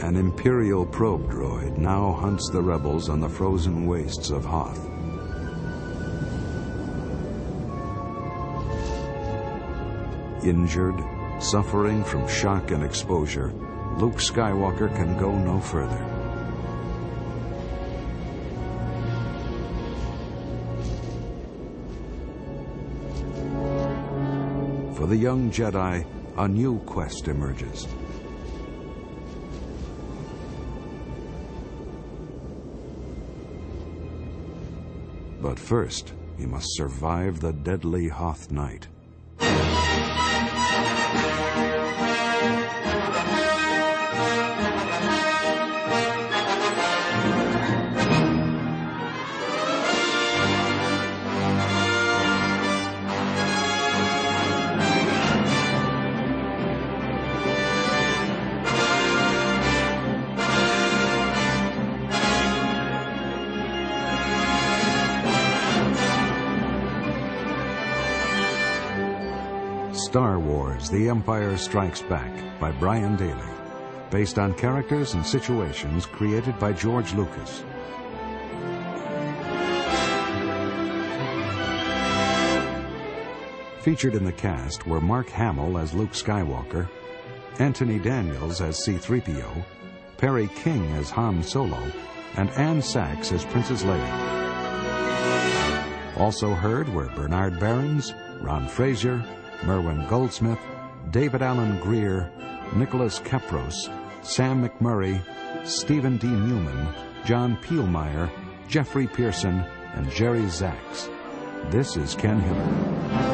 An Imperial probe droid now hunts the rebels on the frozen wastes of Hoth. Injured, suffering from shock and exposure, Luke Skywalker can go no further. For the young Jedi, a new quest emerges. But first, he must survive the deadly Hoth night. Star Wars: The Empire Strikes Back by Brian Daley, based on characters and situations created by George Lucas. Featured in the cast were Mark Hamill as Luke Skywalker, Anthony Daniels as C-3PO, Perry King as Han Solo, and Anne Sachs as Princess Leia. Also heard were Bernard Behrens, Ron Frazier, Merwin Goldsmith, David Alan Grier, Nicholas Kapros, Sam McMurray, Stephen D. Newman, John Pielmeyer, Jeffrey Pearson, and Jerry Zaks. This is Ken Hiller.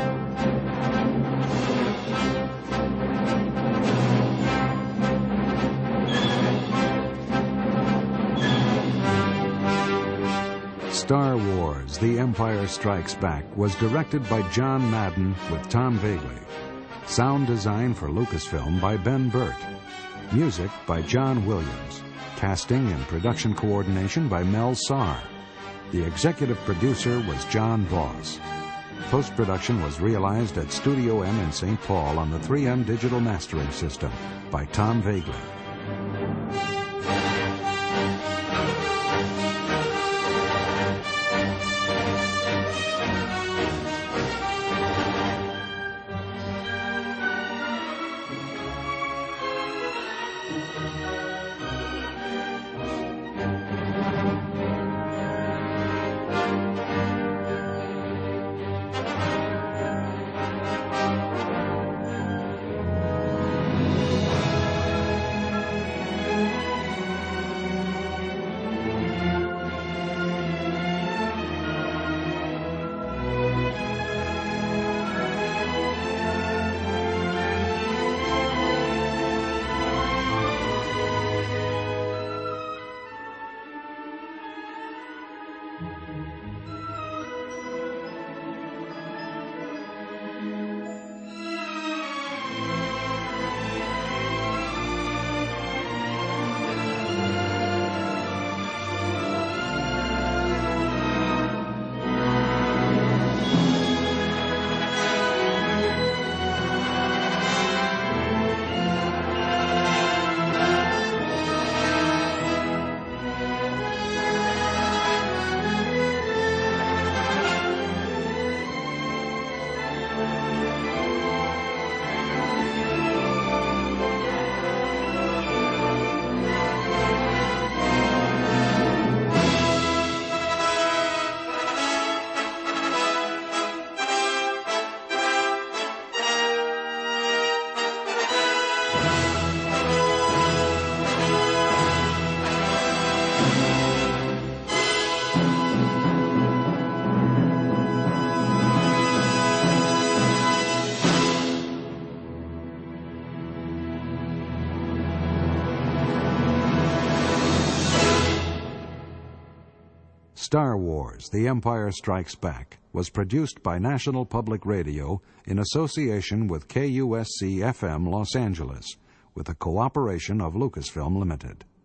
Star Wars: The Empire Strikes Back was directed by John Madden with Tom Vagley. Sound design for Lucasfilm by Ben Burt. Music by John Williams. Casting and production coordination by Mel Sarr. The executive producer was John Voss. Post-production was realized at Studio M in St. Paul on the 3M digital mastering system by Tom Vagley. Star Wars: The Empire Strikes Back was produced by National Public Radio in association with KUSC-FM Los Angeles, with the cooperation of Lucasfilm Limited.